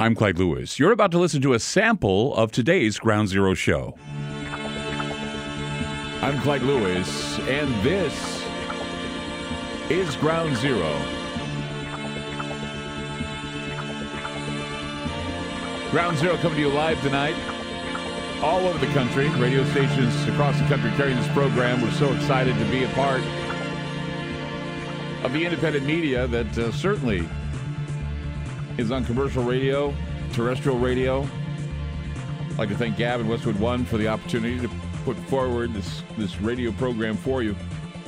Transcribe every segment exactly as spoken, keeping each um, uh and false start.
I'm Clyde Lewis. You're about to listen to a sample of today's Ground Zero show. I'm Clyde Lewis, and this is Ground Zero. Ground Zero coming to you live tonight, all over the country. Radio stations across the country carrying this program. We're so excited to be a part of the independent media that uh, certainly is on commercial radio, terrestrial radio. I'd like to thank Gab and Westwood One for the opportunity to put forward this, this radio program for you.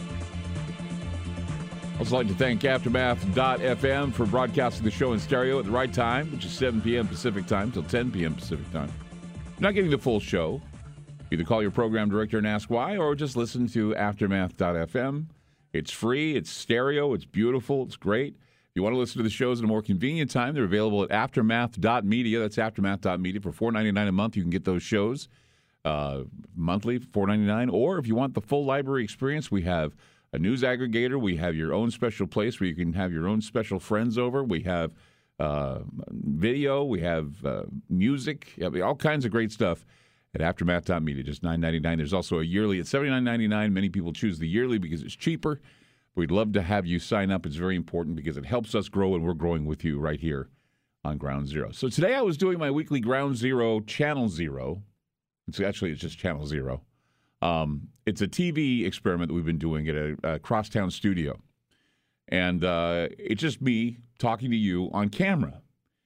I'd also like to thank Aftermath dot f m for broadcasting the show in stereo at the right time, which is seven p.m. Pacific time till ten p.m. Pacific time. If you're not getting the full show, either call your program director and ask why, or just listen to Aftermath dot f m. It's free, it's stereo, it's beautiful, it's great. If you want to listen to the shows at a more convenient time, they're available at Aftermath dot media. That's Aftermath dot media. For four dollars and ninety-nine cents a month, you can get those shows uh, monthly, four dollars and ninety-nine cents. Or if you want the full library experience, we have a news aggregator. We have your own special place where you can have your own special friends over. We have uh, video. We have uh, music. I mean, all kinds of great stuff at Aftermath dot media. Just nine dollars and ninety-nine cents. There's also a yearly at seventy-nine dollars and ninety-nine cents. Many people choose the yearly because it's cheaper. We'd love to have you sign up. It's very important because it helps us grow, and we're growing with you right here on Ground Zero. So today I was doing my weekly Ground Zero, Channel Zero. It's actually, it's just Channel Zero. Um, it's a T V experiment that we've been doing at a, a crosstown studio. And uh, it's just me talking to you on camera.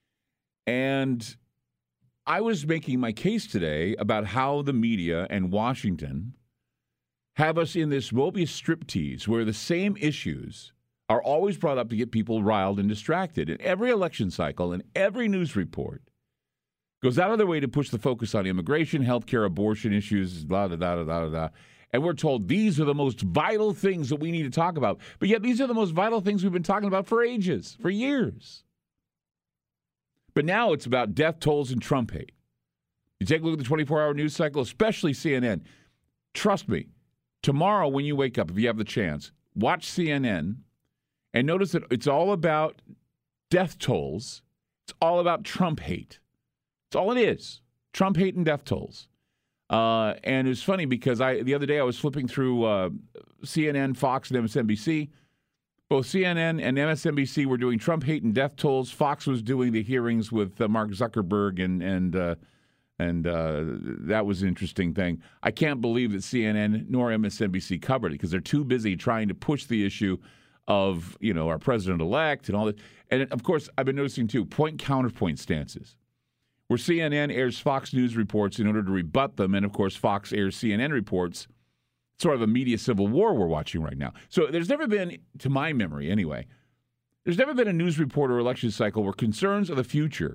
And I was making my case today about how the media and Washington have us in this Mobius striptease where the same issues are always brought up to get people riled and distracted. And every election cycle and every news report goes out of their way to push the focus on immigration, healthcare, abortion issues, blah, blah, blah, blah, blah. And we're told these are the most vital things that we need to talk about. But yet these are the most vital things we've been talking about for ages, for years. But now it's about death tolls and Trump hate. You take a look at the twenty-four hour news cycle, especially C N N. Trust me, tomorrow when you wake up, if you have the chance, watch C N N and notice that it's all about death tolls. It's all about Trump hate. It's all it is. Trump hate and death tolls. Uh, and it was funny because I the other day I was flipping through uh, C N N, Fox, and M S N B C. Both C N N and M S N B C were doing Trump hate and death tolls. Fox was doing the hearings with uh, Mark Zuckerberg, and and uh, and uh, that was an interesting thing. I can't believe that C N N nor M S N B C covered it because they're too busy trying to push the issue of, you know, our president-elect and all that. And, of course, I've been noticing, too, point-counterpoint stances, where C N N airs Fox News reports in order to rebut them, and, of course, Fox airs C N N reports. Sort of a media civil war we're watching right now. So there's never been, to my memory anyway, there's never been a news report or election cycle where concerns of the future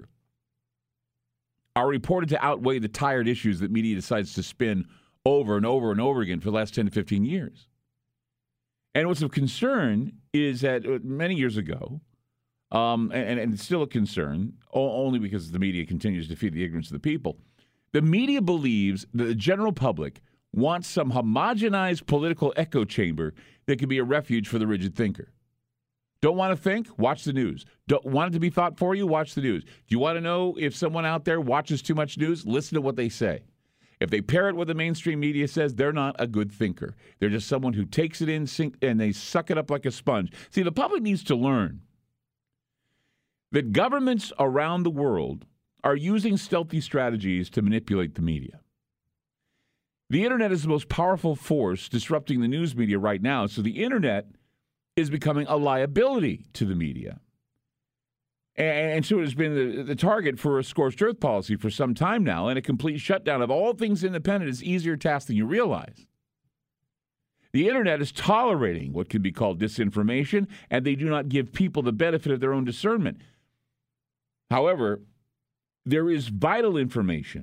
are reported to outweigh the tired issues that media decides to spin over and over and over again for the last ten to fifteen years. And what's of concern is that many years ago, um, and, and it's still a concern, only because the media continues to feed the ignorance of the people, the media believes that the general public wants some homogenized political echo chamber that could be a refuge for the rigid thinker. Don't want to think? Watch the news. Don't want it to be thought for you? Watch the news. Do you want to know if someone out there watches too much news? Listen to what they say. If they parrot what the mainstream media says, they're not a good thinker. They're just someone who takes it in sink, and they suck it up like a sponge. See, the public needs to learn that governments around the world are using stealthy strategies to manipulate the media. The internet is the most powerful force disrupting the news media right now, so the internet is becoming a liability to the media. And, and so it has been the, the target for a scorched earth policy for some time now, and a complete shutdown of all things independent is easier task than you realize. The internet is tolerating what could be called disinformation, and they do not give people the benefit of their own discernment. However, there is vital information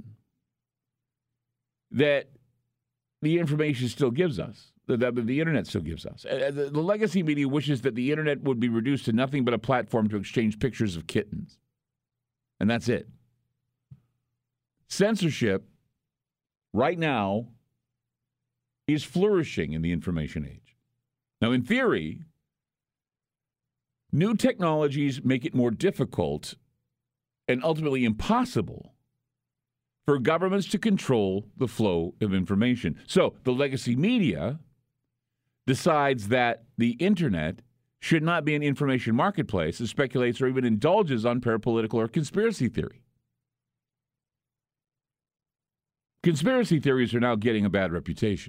that the information still gives us, that the, the internet still gives us. Uh, the, the legacy media wishes that the internet would be reduced to nothing but a platform to exchange pictures of kittens. And that's it. Censorship right now is flourishing in the information age. Now, in theory, new technologies make it more difficult and ultimately impossible for governments to control the flow of information. So the legacy media decides that the internet should not be an information marketplace that speculates or even indulges on parapolitical or conspiracy theory. Conspiracy theories are now getting a bad reputation.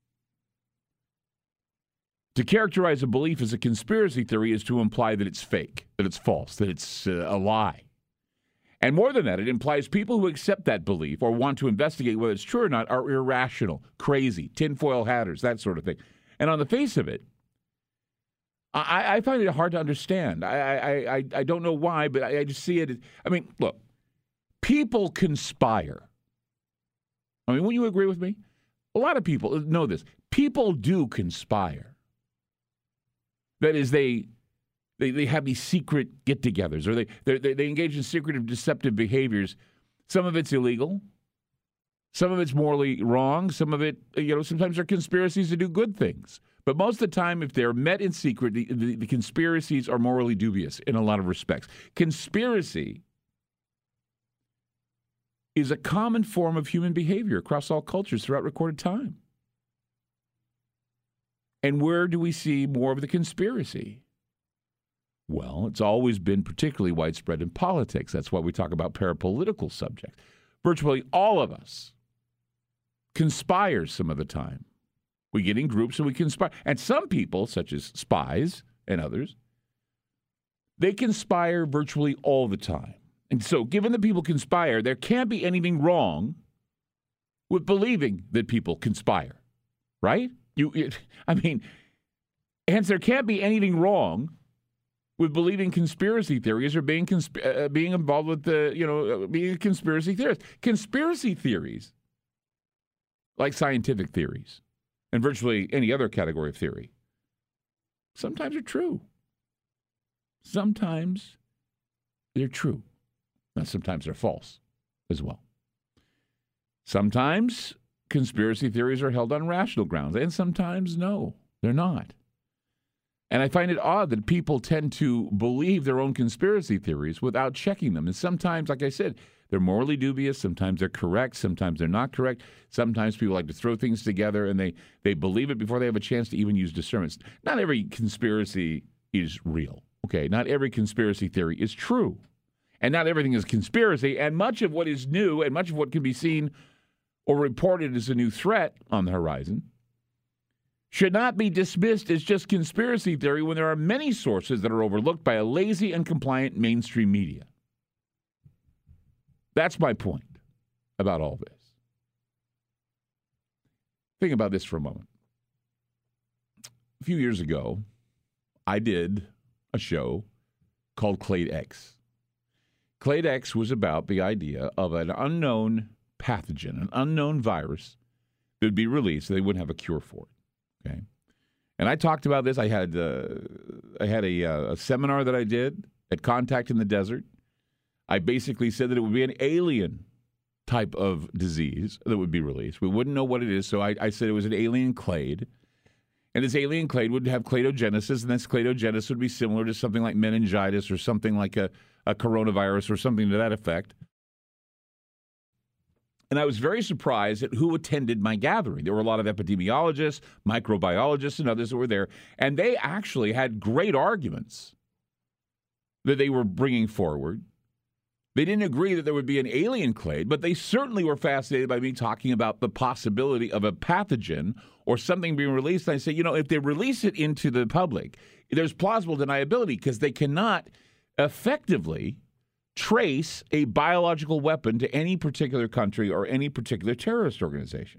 To characterize a belief as a conspiracy theory is to imply that it's fake, that it's false, that it's uh, a lie. And more than that, it implies people who accept that belief or want to investigate whether it's true or not are irrational, crazy, tinfoil hatters, that sort of thing. And on the face of it, I, I find it hard to understand. I, I, I, I don't know why, but I, I just see it. I mean, look, people conspire. I mean, wouldn't you agree with me? A lot of people know this. People do conspire. That is, they they, they have these secret get-togethers, or they, they they engage in secretive, deceptive behaviors. Some of it's illegal. Some of it's morally wrong. Some of it, you know, sometimes they're conspiracies to do good things. But most of the time, if they're met in secret, the, the, the conspiracies are morally dubious in a lot of respects. Conspiracy is a common form of human behavior across all cultures throughout recorded time. And where do we see more of the conspiracy? Well, it's always been particularly widespread in politics. That's why we talk about parapolitical subjects. Virtually all of us conspire some of the time. We get in groups and we conspire. And some people, such as spies and others, they conspire virtually all the time. And so, given that people conspire, there can't be anything wrong with believing that people conspire, right? You, it, I mean, hence there can't be anything wrong with believing conspiracy theories or being consp- uh, being involved with the, you know, uh, being a conspiracy theorist. Conspiracy theories, like scientific theories, and virtually any other category of theory, sometimes are true. Sometimes they're true. Now, sometimes they're false as well. Sometimes conspiracy theories are held on rational grounds, and sometimes no, they're not. And I find it odd that people tend to believe their own conspiracy theories without checking them. And sometimes, like I said, they're morally dubious. Sometimes they're correct. Sometimes they're not correct. Sometimes people like to throw things together and they, they believe it before they have a chance to even use discernment. Not every conspiracy is real. Okay, not every conspiracy theory is true. And not everything is conspiracy. And much of what is new and much of what can be seen or reported as a new threat on the horizon should not be dismissed as just conspiracy theory when there are many sources that are overlooked by a lazy and compliant mainstream media. That's my point about all this. Think about this for a moment. A few years ago, I did a show called Clade X. Clade X was about the idea of an unknown pathogen, an unknown virus that would be released so they wouldn't have a cure for it. Okay, and I talked about this. I had uh, I had a, uh, a seminar that I did at Contact in the Desert. I basically said that it would be an alien type of disease that would be released. We wouldn't know what it is, so I, I said it was an alien clade. And this alien clade would have cladogenesis, and this cladogenesis would be similar to something like meningitis or something like a, a coronavirus or something to that effect. And I was very surprised at who attended my gathering. There were a lot of epidemiologists, microbiologists, and others that were there, and they actually had great arguments that they were bringing forward. They didn't agree that there would be an alien clade, but they certainly were fascinated by me talking about the possibility of a pathogen or something being released. And I say, you know, if they release it into the public, there's plausible deniability because they cannot effectively trace a biological weapon to any particular country or any particular terrorist organization.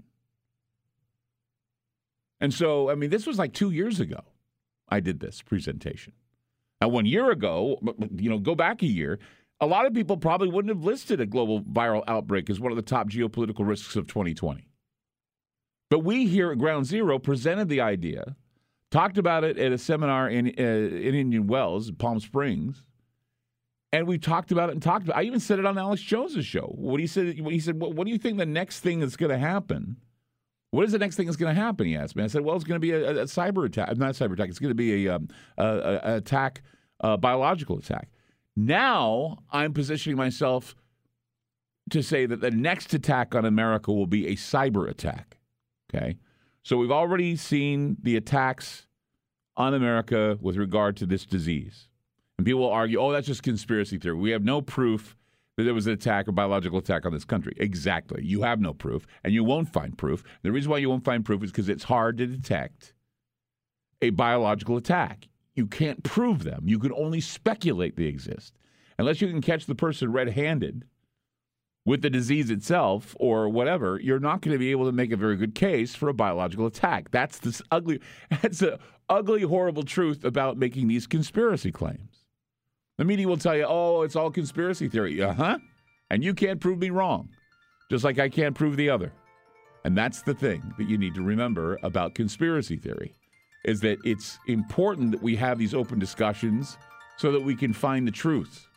And so, I mean, this was like two years ago I did this presentation. Now, one year ago, you know, go back a year, a lot of people probably wouldn't have listed a global viral outbreak as one of the top geopolitical risks of twenty twenty. But we here at Ground Zero presented the idea, talked about it at a seminar in, uh, in Indian Wells, Palm Springs, and we talked about it and talked about it. I even said it on Alex Jones's show. What he said, he said, what, what do you think the next thing that's going to happen? What is the next thing that's going to happen? He asked me. I said, well, it's going to be a, a cyber attack. Not a cyber attack. It's going to be a, um, a, a attack, a biological attack. Now I'm positioning myself to say that the next attack on America will be a cyber attack. Okay? So we've already seen the attacks on America with regard to this disease. And people will argue, oh, that's just conspiracy theory. We have no proof that there was an attack, a biological attack on this country. Exactly. You have no proof, and you won't find proof. The reason why you won't find proof is because it's hard to detect a biological attack. You can't prove them. You can only speculate they exist. Unless you can catch the person red-handed with the disease itself or whatever, you're not going to be able to make a very good case for a biological attack. That's this ugly, that's a ugly, horrible truth about making these conspiracy claims. The media will tell you, oh, it's all conspiracy theory. Uh-huh. And you can't prove me wrong, just like I can't prove the other. And that's the thing that you need to remember about conspiracy theory, is that it's important that we have these open discussions so that we can find the truth.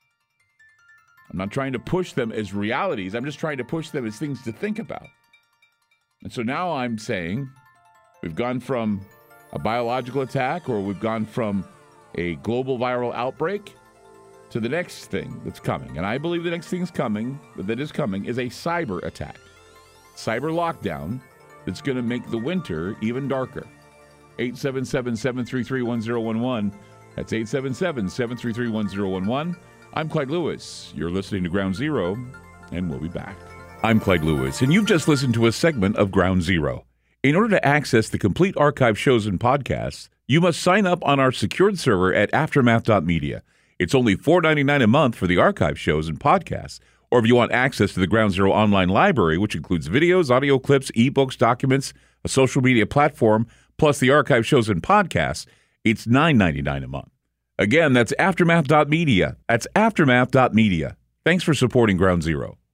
I'm not trying to push them as realities. I'm just trying to push them as things to think about. And so now I'm saying we've gone from a biological attack, or we've gone from a global viral outbreak to the next thing that's coming. And I believe the next thing's coming, that is coming, is a cyber attack. Cyber lockdown that's going to make the winter even darker. eight seven seven, seven three three, one zero one one. That's eight seven seven, seven three three, one zero one one. I'm Clyde Lewis. You're listening to Ground Zero, and we'll be back. I'm Clyde Lewis, and you've just listened to a segment of Ground Zero. In order to access the complete archive shows and podcasts, you must sign up on our secured server at aftermath dot media. It's only four dollars and ninety-nine cents a month for the archive shows and podcasts. Or if you want access to the Ground Zero online library, which includes videos, audio clips, ebooks, documents, a social media platform, plus the archive shows and podcasts, it's nine dollars and ninety-nine cents a month. Again, that's aftermath dot media. That's aftermath dot media. Thanks for supporting Ground Zero.